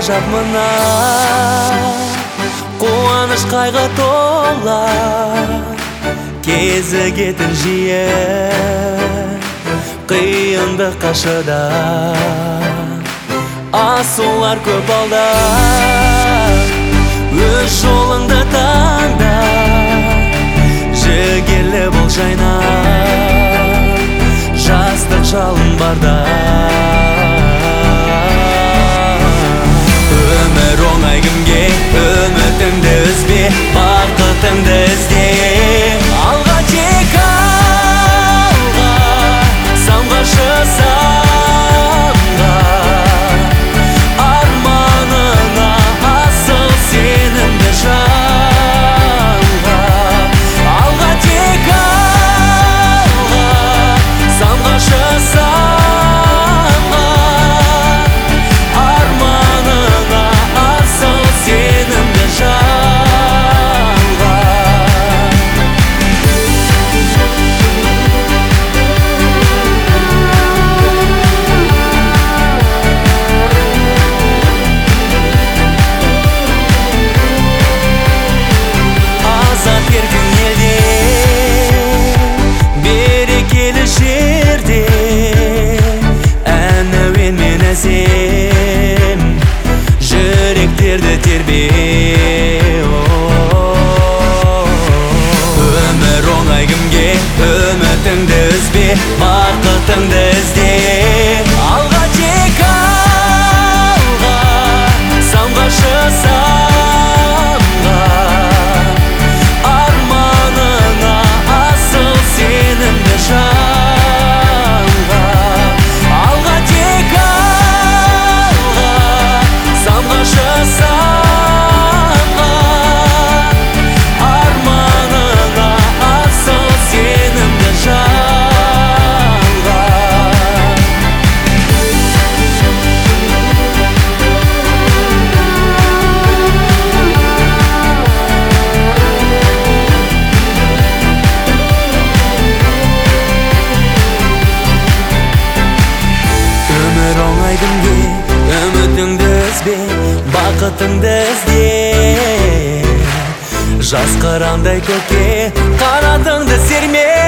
ғажап мына қуаныш қайғы тола кезігетін жиі қиындыққа шыдап асулар көп алда өз жолыңды таңда жігерлі бол жайна жастық жалын барда өмір оңай кімге үмітіңді үзбе бақытыңды ізде алға тек алға самғашы самға арманыңа асыл сенімді жанға алға тек алға самғашы самға арманыңа асыл сенімді жанға азат еркін елде берекелі жерде ән әуен мен әсем жүректерді тербеу өмір оңай кімге үмітіңді үзбе бақытыңды ізде алға тек алға самғашы самға арманыңа асыл сенімді жанға алға тек алға самғашы самға арманыңа асыл сенімді жанға өмір оңай кімге үмітіңді үзбе бақытыңды ізде жас қырандай көкке қанатыңды серме